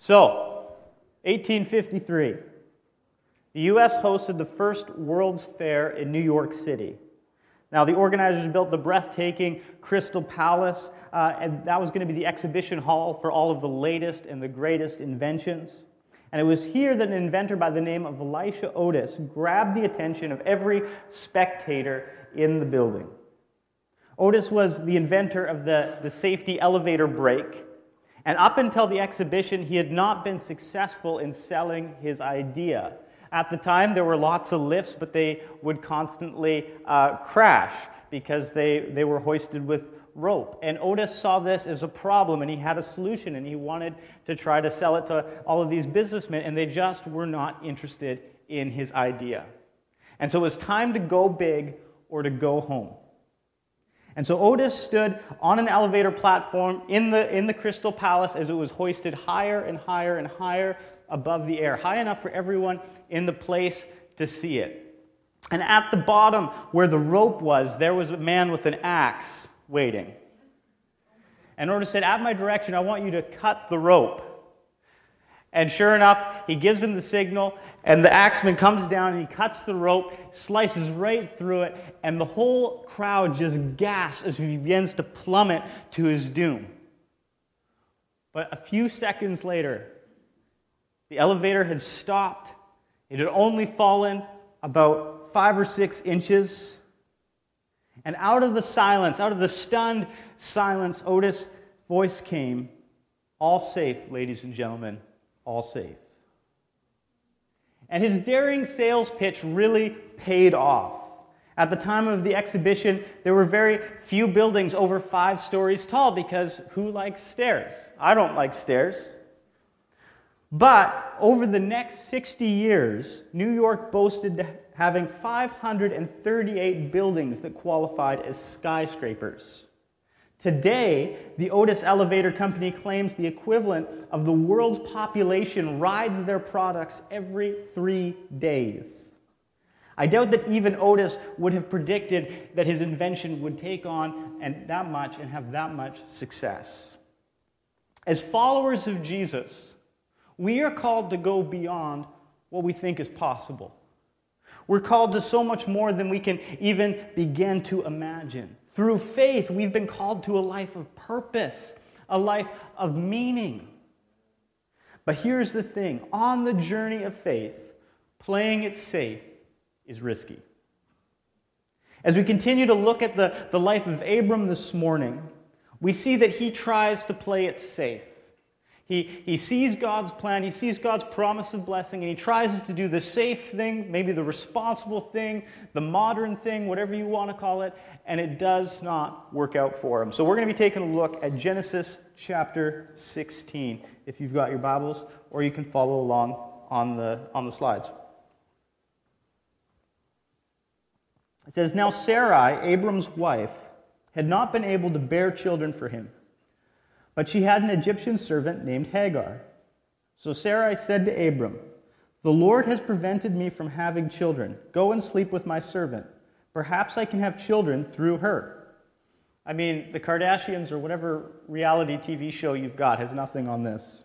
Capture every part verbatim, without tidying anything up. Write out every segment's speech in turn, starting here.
So, eighteen fifty-three, the U S hosted the first World's Fair in New York City. Now, the organizers built the breathtaking Crystal Palace, uh, and that was going to be the exhibition hall for all of the latest and the greatest inventions. And it was here that an inventor by the name of Elisha Otis grabbed the attention of every spectator in the building. Otis was the inventor of the, the safety elevator brake, and up until the exhibition, he had not been successful in selling his idea. At the time, there were lots of lifts, but they would constantly uh, crash because they, they were hoisted with rope. And Otis saw this as a problem, and he had a solution, and he wanted to try to sell it to all of these businessmen, and they just were not interested in his idea. And so it was time to go big or to go home. And so Otis stood on an elevator platform in the, in the Crystal Palace as it was hoisted higher and higher and higher above the air, high enough for everyone in the place to see it. And at the bottom, where the rope was, there was a man with an axe waiting. And Otis said, "At my direction, I want you to cut the rope." And sure enough, he gives him the signal, and the axeman comes down, and he cuts the rope, slices right through it, and the whole crowd just gasps as he begins to plummet to his doom. But a few seconds later, the elevator had stopped. It had only fallen about five or six inches. And out of the silence, out of the stunned silence, Otis' voice came, "All safe, ladies and gentlemen, all safe." And his daring sales pitch really paid off. At the time of the exhibition, there were very few buildings over five stories tall because who likes stairs? I don't like stairs. But over the next sixty years, New York boasted having five hundred thirty-eight buildings that qualified as skyscrapers. Today, the Otis Elevator Company claims the equivalent of the world's population rides their products every three days. I doubt that even Otis would have predicted that his invention would take on and that much and have that much success. As followers of Jesus, we are called to go beyond what we think is possible. We're called to so much more than we can even begin to imagine. Through faith, we've been called to a life of purpose, a life of meaning. But here's the thing. On the journey of faith, playing it safe is risky. As we continue to look at the, the life of Abram this morning, we see that he tries to play it safe. He, he sees God's plan, he sees God's promise of blessing, and he tries to do the safe thing, maybe the responsible thing, the modern thing, whatever you want to call it, and it does not work out for him. So we're going to be taking a look at Genesis chapter sixteen, if you've got your Bibles, or you can follow along on the, on the slides. It says, "Now Sarai, Abram's wife, had not been able to bear children for him, but she had an Egyptian servant named Hagar. So Sarai said to Abram, 'The Lord has prevented me from having children. Go and sleep with my servant. Perhaps I can have children through her.'" I mean, the Kardashians or whatever reality T V show you've got has nothing on this.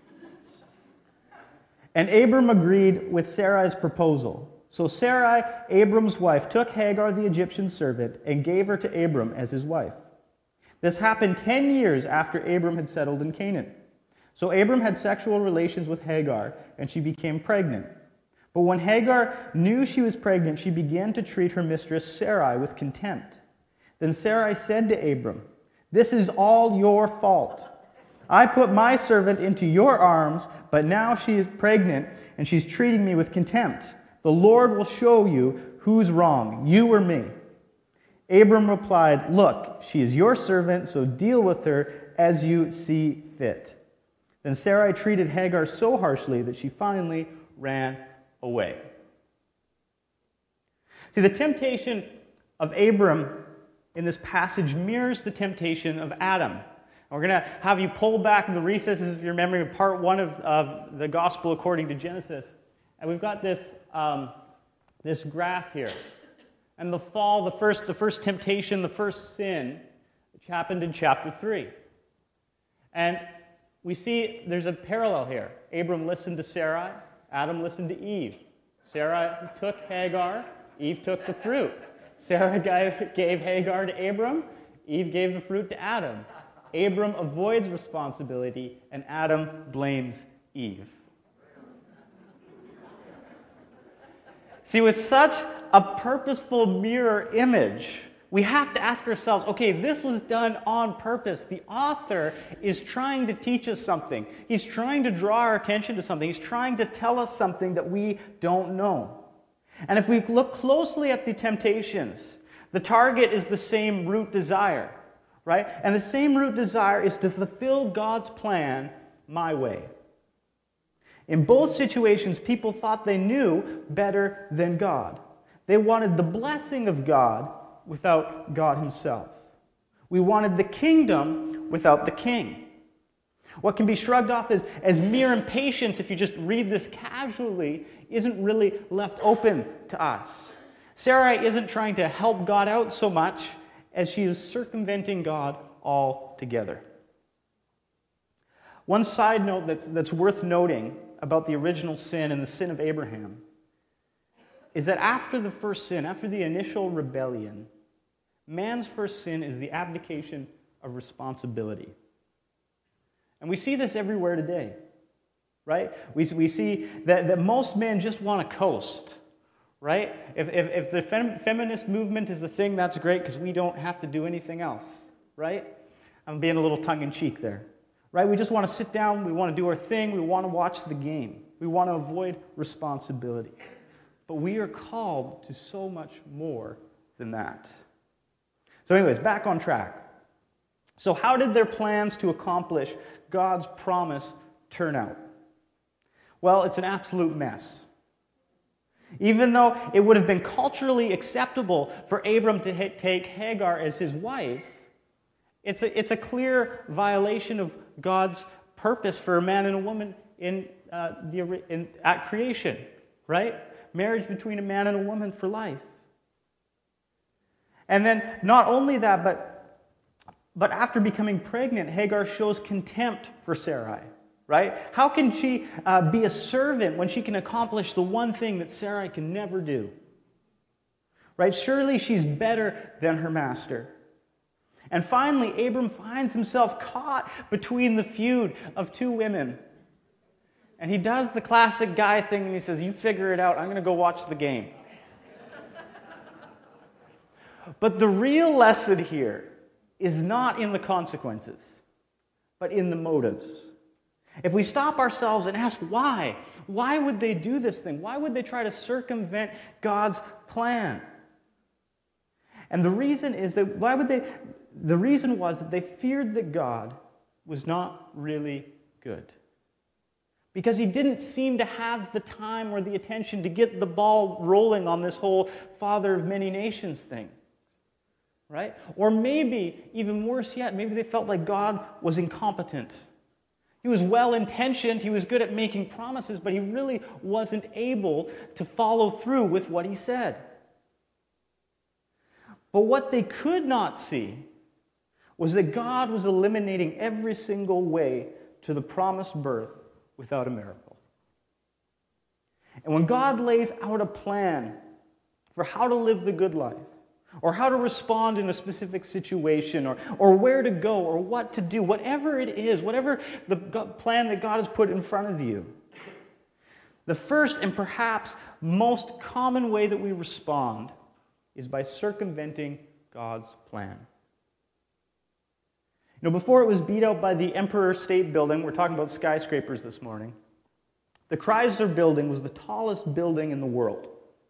And Abram agreed with Sarai's proposal. So Sarai, Abram's wife, took Hagar the Egyptian servant and gave her to Abram as his wife. This happened ten years after Abram had settled in Canaan. So Abram had sexual relations with Hagar, and she became pregnant. But when Hagar knew she was pregnant, she began to treat her mistress Sarai with contempt. Then Sarai said to Abram, "This is all your fault. I put my servant into your arms, but now she is pregnant, and she's treating me with contempt. The Lord will show you who's wrong, you or me." Abram replied, "Look, she is your servant, so deal with her as you see fit." Then Sarai treated Hagar so harshly that she finally ran away. See, the temptation of Abram in this passage mirrors the temptation of Adam. And we're going to have you pull back in the recesses of your memory of part one of, of the Gospel according to Genesis. And we've got this, um, this graph here. And the fall, the first, the first temptation, the first sin, which happened in chapter three. And we see there's a parallel here. Abram listened to Sarai, Adam listened to Eve. Sarai took Hagar, Eve took the fruit. Sarah gave Hagar to Abram, Eve gave the fruit to Adam. Abram avoids responsibility, and Adam blames Eve. See, with such a purposeful mirror image, we have to ask ourselves, okay, this was done on purpose. The author is trying to teach us something. He's trying to draw our attention to something. He's trying to tell us something that we don't know. And if we look closely at the temptations, the target is the same root desire, right? And the same root desire is to fulfill God's plan my way. In both situations, people thought they knew better than God. They wanted the blessing of God without God himself. We wanted the kingdom without the king. What can be shrugged off as, as mere impatience, if you just read this casually, isn't really left open to us. Sarai isn't trying to help God out so much as she is circumventing God altogether. One side note that's, that's worth noting about the original sin and the sin of Abraham is that after the first sin, after the initial rebellion, man's first sin is the abdication of responsibility. And we see this everywhere today, right? We, we see that, that most men just want to coast, right? If, if, if the fem, feminist movement is a thing, that's great because we don't have to do anything else, right? I'm being a little tongue-in-cheek there, right? We just want to sit down, we want to do our thing, we want to watch the game. We want to avoid responsibility. But we are called to so much more than that. So anyways, back on track. So how did their plans to accomplish God's promise turn out? Well, it's an absolute mess. Even though it would have been culturally acceptable for Abram to ha- take Hagar as his wife, it's a, it's a clear violation of God's purpose for a man and a woman in, uh, the, in at creation, right? Marriage between a man and a woman for life. And then not only that, but, but after becoming pregnant, Hagar shows contempt for Sarai, right? How can she uh, be a servant when she can accomplish the one thing that Sarai can never do? Right? Surely she's better than her master. And finally, Abram finds himself caught between the feud of two women. And he does the classic guy thing and he says, you figure it out, I'm going to go watch the game. But the real lesson here is not in the consequences, but in the motives. If we stop ourselves and ask why, why would they do this thing? Why would they try to circumvent God's plan? And the reason is that, why would they, the reason was that they feared that God was not really good. Because he didn't seem to have the time or the attention to get the ball rolling on this whole father of many nations thing. Right? Or maybe, even worse yet, maybe they felt like God was incompetent. He was well-intentioned, he was good at making promises, but he really wasn't able to follow through with what he said. But what they could not see was that God was eliminating every single way to the promised birth without a miracle. And when God lays out a plan for how to live the good life, or how to respond in a specific situation, or, or where to go, or what to do, whatever it is, whatever the plan that God has put in front of you, the first and perhaps most common way that we respond is by circumventing God's plan. You know, before it was beat out by the Empire State Building, we're talking about skyscrapers this morning, the Chrysler Building was the tallest building in the world.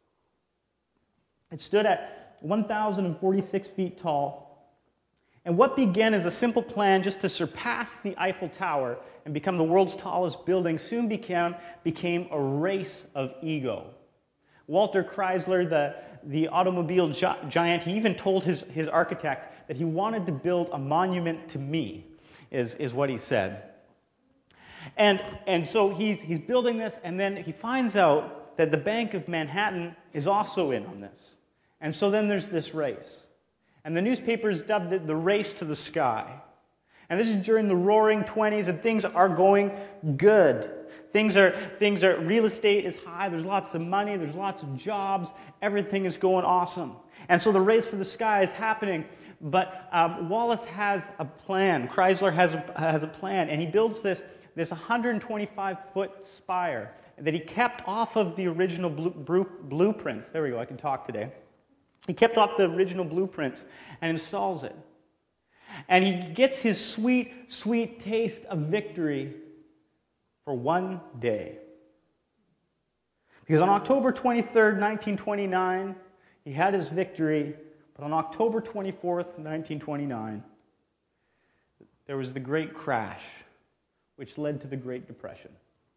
It stood at one thousand forty-six feet tall. And what began as a simple plan just to surpass the Eiffel Tower and become the world's tallest building soon became, became a race of ego. Walter Chrysler, the, the automobile gi- giant, he even told his, his architect that he wanted to build a monument to me, is, is what he said. And, and so he's, he's building this, and then he finds out that the Bank of Manhattan is also in on this. And so then there's this race. And the newspapers dubbed it the race to the sky. And this is during the roaring twenties, and things are going good. Things are, things are, real estate is high, there's lots of money, there's lots of jobs, everything is going awesome. And so the race for the sky is happening, but um, Wallace has a plan. Chrysler has a, has a plan, and he builds this, this one hundred twenty-five foot spire that he kept off of the original blue, blue, blueprints. There we go, I can talk today. He kept off the original blueprints and installs it. And he gets his sweet, sweet taste of victory for one day. Because on October twenty-third, nineteen twenty-nine, he had his victory, but on October twenty-fourth, nineteen twenty-nine, there was the Great Crash, which led to the Great Depression.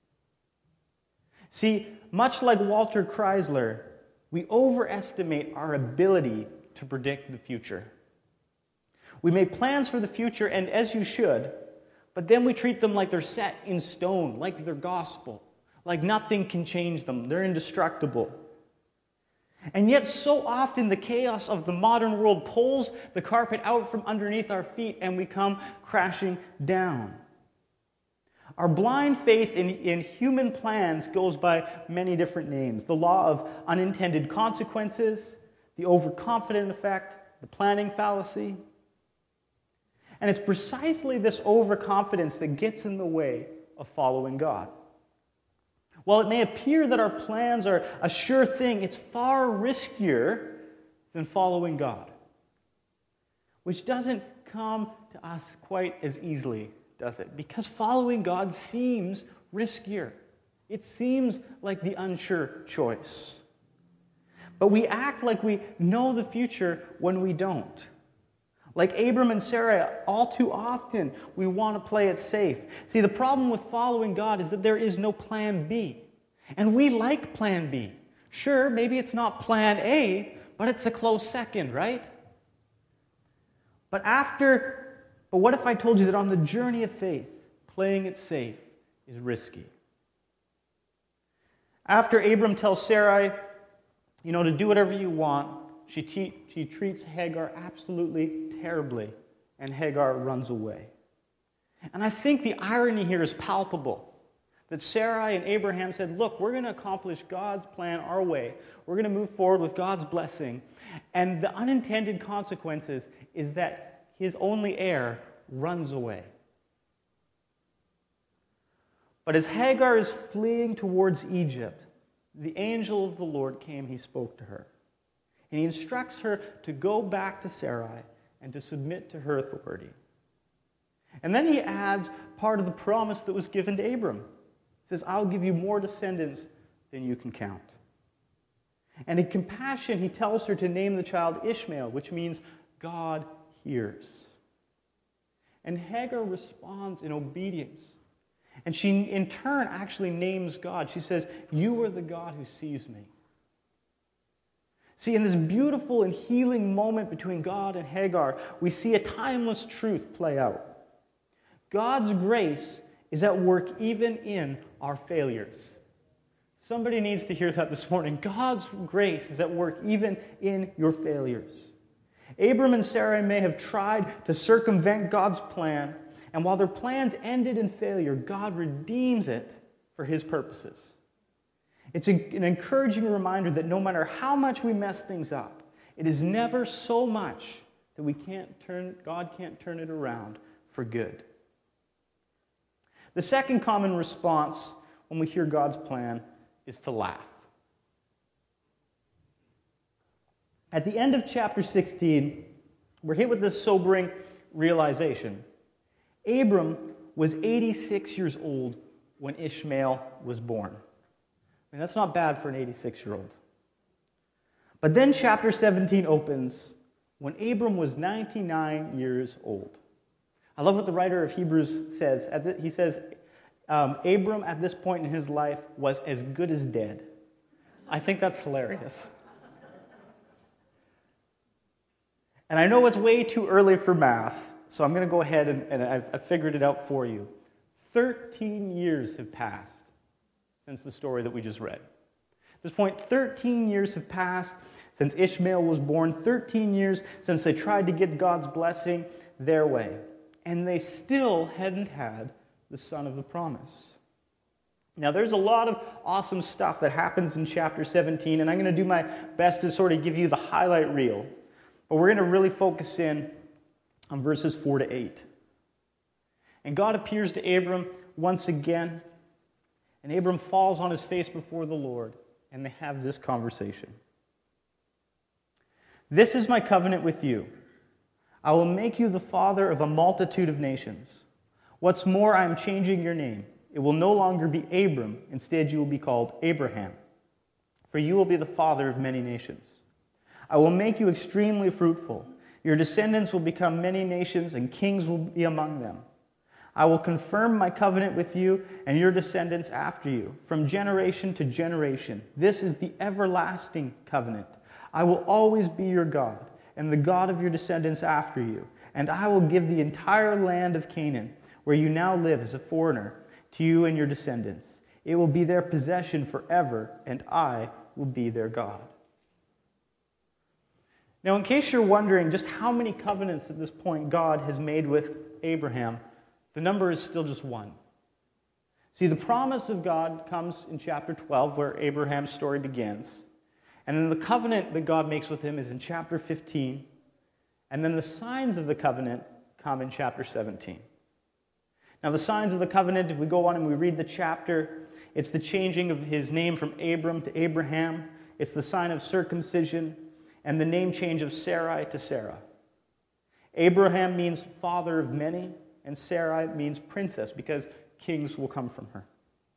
See, much like Walter Chrysler, we overestimate our ability to predict the future. We make plans for the future, and as you should, but then we treat them like they're set in stone, like they're gospel, like nothing can change them. They're indestructible. And yet so often the chaos of the modern world pulls the carpet out from underneath our feet and we come crashing down. Our blind faith in, in human plans goes by many different names. The law of unintended consequences, the overconfident effect, the planning fallacy. And it's precisely this overconfidence that gets in the way of following God. While it may appear that our plans are a sure thing, it's far riskier than following God, which doesn't come to us quite as easily, does it? Because following God seems riskier. It seems like the unsure choice. But we act like we know the future when we don't. Like Abram and Sarah, all too often we want to play it safe. See, the problem with following God is that there is no plan B. And we like plan B. Sure, maybe it's not plan A, but it's a close second, right? But after, but what if I told you that on the journey of faith, playing it safe is risky? After Abram tells Sarai, you know, to do whatever you want, she, te- she treats Hagar absolutely terribly, and Hagar runs away. And I think the irony here is palpable, that Sarai and Abraham said, look, we're going to accomplish God's plan our way. We're going to move forward with God's blessing. And the unintended consequences is that his only heir runs away. But as Hagar is fleeing towards Egypt, the angel of the Lord came, he spoke to her. And he instructs her to go back to Sarai and to submit to her authority. And then he adds part of the promise that was given to Abram. He says, I'll give you more descendants than you can count. And in compassion, he tells her to name the child Ishmael, which means God hears. And Hagar responds in obedience. And she, in turn, actually names God. She says, you are the God who sees me. See, in this beautiful and healing moment between God and Hagar, we see a timeless truth play out. God's grace is at work even in our failures. Somebody needs to hear that this morning. God's grace is at work even in your failures. Abram and Sarai may have tried to circumvent God's plan, and while their plans ended in failure, God redeems it for his purposes. It's an encouraging reminder that no matter how much we mess things up, it is never so much that we can't turn, God can't turn it around for good. The second common response when we hear God's plan is to laugh. At the end of chapter sixteen, we're hit with this sobering realization. Abram was eighty-six years old when Ishmael was born. I mean, that's not bad for an eighty-six-year-old. But then chapter seventeen opens when Abram was ninety-nine years old. I love what the writer of Hebrews says. He says, um, Abram at this point in his life was as good as dead. I think that's hilarious. And I know it's way too early for math, so I'm going to go ahead and, and I've, I've figured it out for you. Thirteen years have passed since the story that we just read. At this point, thirteen years have passed since Ishmael was born, thirteen years since they tried to get God's blessing their way. and they still hadn't had the son of the promise. Now, there's a lot of awesome stuff that happens in chapter seventeen, and I'm going to do my best to sort of give you the highlight reel. But we're going to really focus in on verses four to eight. And God appears to Abram once again, and Abram falls on his face before the Lord, and they have this conversation. "This is my covenant with you. I will make you the father of a multitude of nations. What's more, I am changing your name. It will no longer be Abram. Instead, you will be called Abraham, for you will be the father of many nations. I will make you extremely fruitful. Your descendants will become many nations, and kings will be among them. I will confirm my covenant with you and your descendants after you, from generation to generation. This is the everlasting covenant. I will always be your God, and the God of your descendants after you. And I will give the entire land of Canaan, where you now live as a foreigner, to you and your descendants. It will be their possession forever, and I will be their God." Now, in case you're wondering just how many covenants at this point God has made with Abraham, the number is still just one. See, the promise of God comes in chapter twelve, where Abraham's story begins. And then the covenant that God makes with him is in chapter fifteen. And then the signs of the covenant come in chapter seventeen. Now, the signs of the covenant, if we go on and we read the chapter, it's the changing of his name from Abram to Abraham. It's the sign of circumcision and the name change of Sarai to Sarah. Abraham means father of many, and Sarai means princess, because kings will come from her.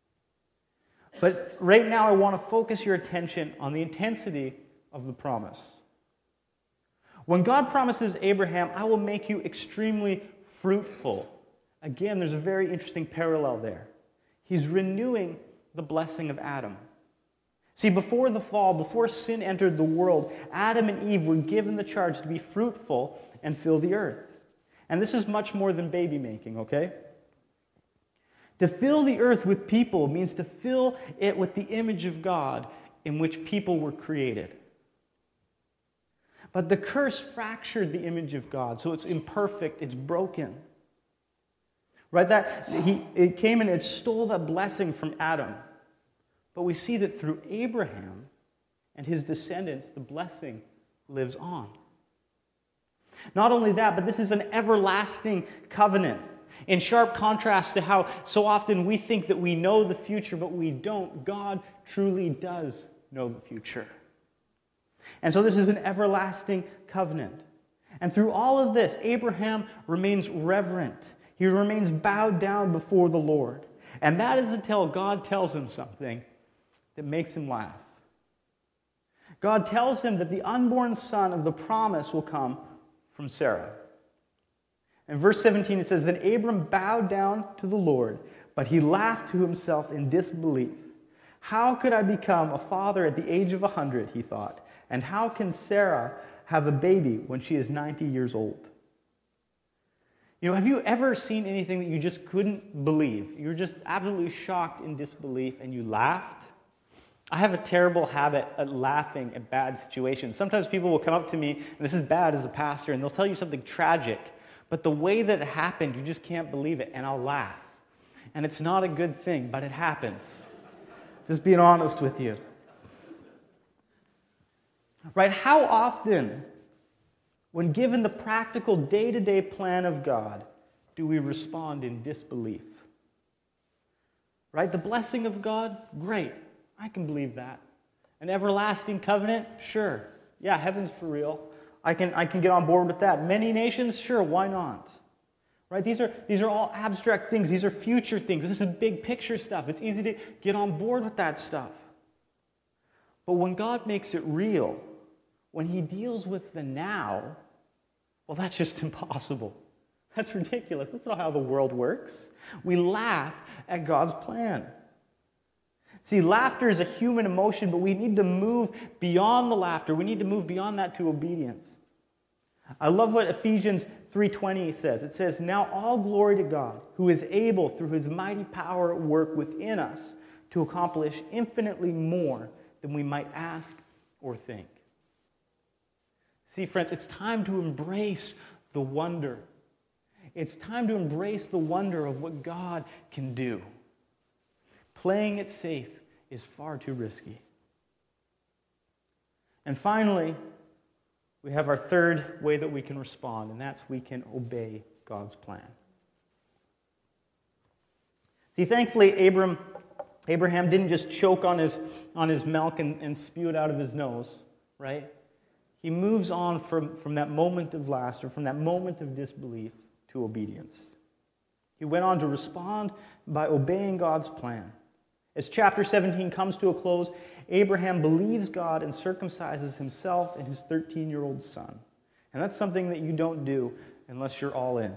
But right now, I want to focus your attention on the intensity of the promise. When God promises Abraham, "I will make you extremely fruitful," again, there's a very interesting parallel there. He's renewing the blessing of Adam. See, before the fall, before sin entered the world, Adam and Eve were given the charge to be fruitful and fill the earth. And this is much more than baby making, okay? To fill the earth with people means to fill it with the image of God in which people were created. But the curse fractured the image of God, so it's imperfect, it's broken. Right? That he it came and it stole that blessing from Adam. But we see that through Abraham and his descendants, the blessing lives on. Not only that, but this is an everlasting covenant. In sharp contrast to how so often we think that we know the future, but we don't. God truly does know the future. And so this is an everlasting covenant. And through all of this, Abraham remains reverent. He remains bowed down before the Lord. And that is until God tells him something that makes him laugh. God tells him that the unborn son of the promise will come from Sarah. In verse seventeen, it says, "Then Abram bowed down to the Lord, but he laughed to himself in disbelief. 'How could I become a father at the age of a hundred?' he thought. 'And how can Sarah have a baby when she is ninety years old?'" You know, have you ever seen anything that you just couldn't believe? You were just absolutely shocked in disbelief and you laughed? I have a terrible habit at laughing at bad situations. Sometimes people will come up to me, and this is bad as a pastor, and they'll tell you something tragic, but the way that it happened, you just can't believe it, and I'll laugh. And it's not a good thing, but it happens. Just being honest with you. Right? How often, when given the practical day-to-day plan of God, do we respond in disbelief? Right? The blessing of God? Great. I can believe that. An everlasting covenant? Sure. Yeah, heaven's for real. I can, I can get on board with that. Many nations? Sure, why not? Right? These are, these are all abstract things. These are future things. This is big picture stuff. It's easy to get on board with that stuff. But when God makes it real, when he deals with the now, well, that's just impossible. That's ridiculous. That's not how the world works. We laugh at God's plan. See, laughter is a human emotion, but we need to move beyond the laughter. We need to move beyond that to obedience. I love what Ephesians three twenty says. It says, "Now all glory to God, who is able through his mighty power at work within us to accomplish infinitely more than we might ask or think." See, friends, it's time to embrace the wonder. It's time to embrace the wonder of what God can do. Playing it safe is far too risky. And finally, we have our third way that we can respond, and that's we can obey God's plan. See, thankfully, Abram, Abraham didn't just choke on his, on his milk and, and spew it out of his nose, right? He moves on from, from that moment of laughter, from that moment of disbelief, to obedience. He went on to respond by obeying God's plan. As chapter seventeen comes to a close, Abraham believes God and circumcises himself and his thirteen-year-old son. And that's something that you don't do unless you're all in.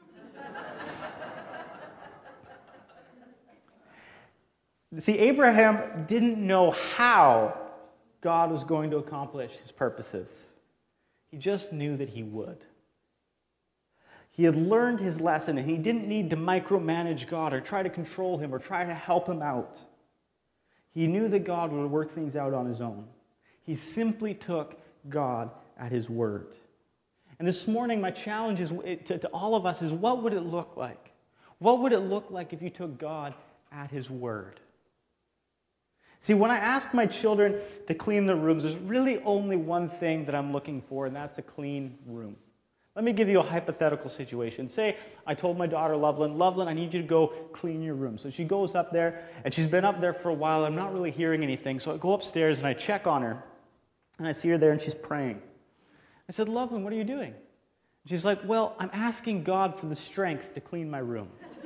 See, Abraham didn't know how God was going to accomplish his purposes. He just knew that he would. He had learned his lesson, and he didn't need to micromanage God or try to control him or try to help him out. He knew that God would work things out on his own. He simply took God at his word. And this morning, my challenge is to, to all of us is, what would it look like? What would it look like if you took God at his word? See, when I ask my children to clean their rooms, there's really only one thing that I'm looking for, and that's a clean room. Let me give you a hypothetical situation. Say I told my daughter, Loveland, Loveland, I need you to go clean your room. So she goes up there, and she's been up there for a while. I'm not really hearing anything. So I go upstairs, and I check on her, and I see her there, and she's praying. I said, Loveland, what are you doing? She's like, well, I'm asking God for the strength to clean my room.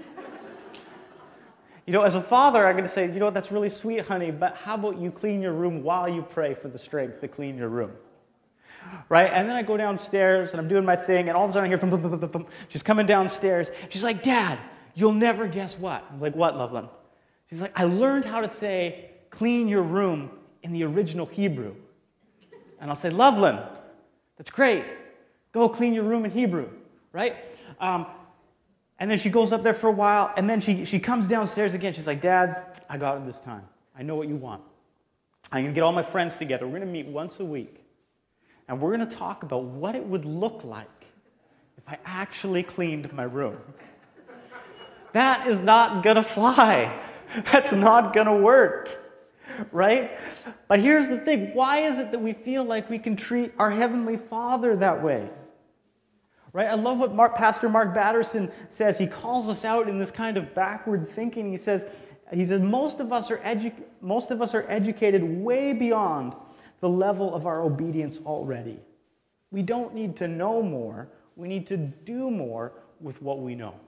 You know, as a father, I'm going to say, you know what, that's really sweet, honey, but how about you clean your room while you pray for the strength to clean your room? Right? And then I go downstairs, and I'm doing my thing, and all of a sudden I hear, boom, boom, boom, boom, boom. She's coming downstairs. She's like, Dad, you'll never guess what. I'm like, what, Loveland? She's like, I learned how to say, clean your room in the original Hebrew. And I'll say, Loveland, that's great. Go clean your room in Hebrew, right? Um, and then she goes up there for a while, and then she, she comes downstairs again. She's like, Dad, I got it this time. I know what you want. I'm going to get all my friends together. We're going to meet once a week. And we're going to talk about what it would look like if I actually cleaned my room. That is not going to fly. That's not going to work. Right? But here's the thing. Why is it that we feel like we can treat our Heavenly Father that way? Right? I love what Mark, Pastor Mark Batterson says. He calls us out in this kind of backward thinking. He says, he says most of us are edu- most of us are educated way beyond the level of our obedience already. We don't need to know more. We need to do more with what we know.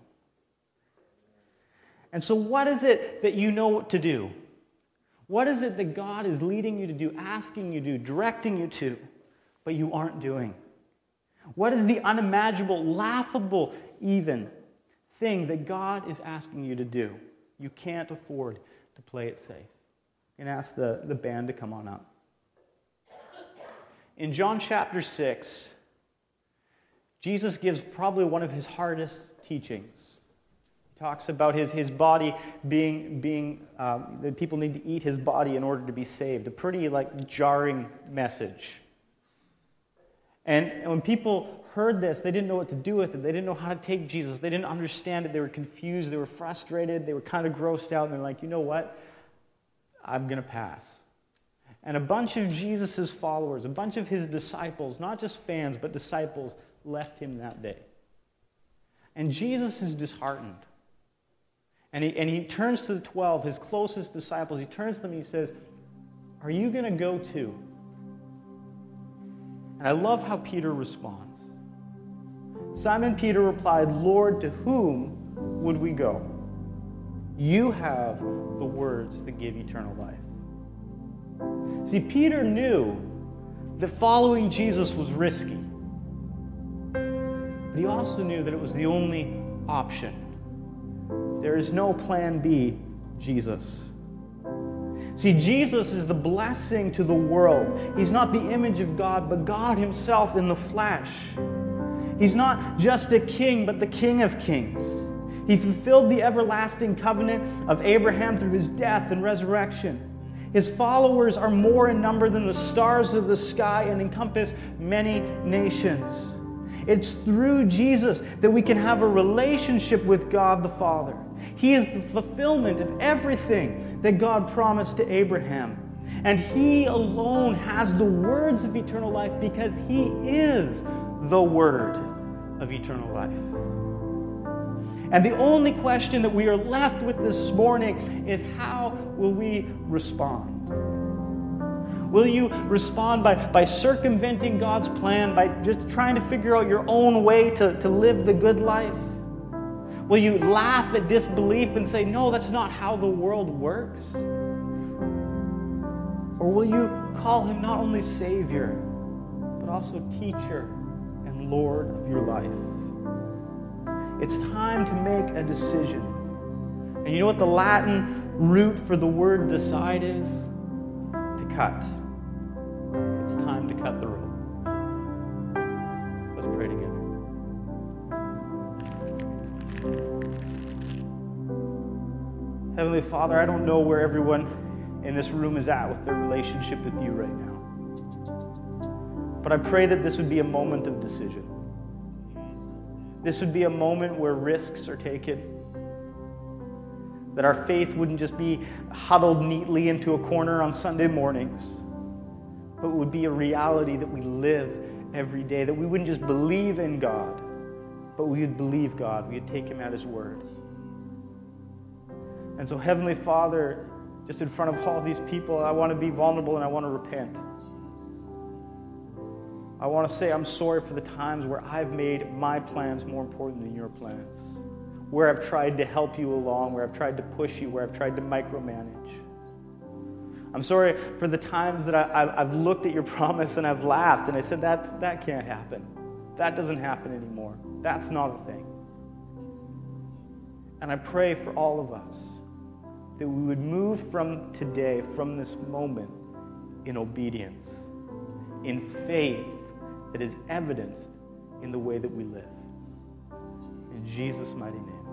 And so what is it that you know what to do? What is it that God is leading you to do, asking you to do, directing you to, but you aren't doing? What is the unimaginable, laughable even thing that God is asking you to do? You can't afford to play it safe. You can ask the, the band to come on up. In John chapter six, Jesus gives probably one of his hardest teachings. He talks about his, his body being, being um, that people need to eat his body in order to be saved. A pretty like jarring message. And, and when people heard this, they didn't know what to do with it. They didn't know how to take Jesus. They didn't understand it. They were confused. They were frustrated. They were kind of grossed out. And they're like, you know what? I'm going to pass. And a bunch of Jesus' followers, a bunch of his disciples, not just fans, but disciples, left him that day. And Jesus is disheartened. And he, and he turns to the twelve, his closest disciples. He turns to them and he says, are you going to go too? And I love how Peter responds. Simon Peter replied, Lord, to whom would we go? You have the words that give eternal life. See, Peter knew that following Jesus was risky. But he also knew that it was the only option. There is no plan B, Jesus. See, Jesus is the blessing to the world. He's not the image of God, but God himself in the flesh. He's not just a king, but the King of Kings. He fulfilled the everlasting covenant of Abraham through his death and resurrection. His followers are more in number than the stars of the sky and encompass many nations. It's through Jesus that we can have a relationship with God the Father. He is the fulfillment of everything that God promised to Abraham. And He alone has the words of eternal life because He is the Word of eternal life. And the only question that we are left with this morning is, how will we respond? Will you respond by, by circumventing God's plan, by just trying to figure out your own way to, to live the good life? Will you laugh at disbelief and say, no, that's not how the world works? Or will you call Him not only Savior, but also Teacher and Lord of your life? It's time to make a decision. And you know what the Latin root for the word decide is? To cut. It's time to cut the rope. Let's pray together. Heavenly Father, I don't know where everyone in this room is at with their relationship with you right now. But I pray that this would be a moment of decision. This would be a moment where risks are taken. That our faith wouldn't just be huddled neatly into a corner on Sunday mornings, but it would be a reality that we live every day. That we wouldn't just believe in God, but we would believe God. We would take Him at His word. And so, Heavenly Father, just in front of all these people, I want to be vulnerable and I want to repent. I want to say I'm sorry for the times where I've made my plans more important than your plans. Where I've tried to help you along, where I've tried to push you, where I've tried to micromanage. I'm sorry for the times that I, I've looked at your promise and I've laughed and I said, That's, that can't happen. That doesn't happen anymore. That's not a thing. And I pray for all of us that we would move from today, from this moment, in obedience, in faith that is evidenced in the way that we live. In Jesus' mighty name.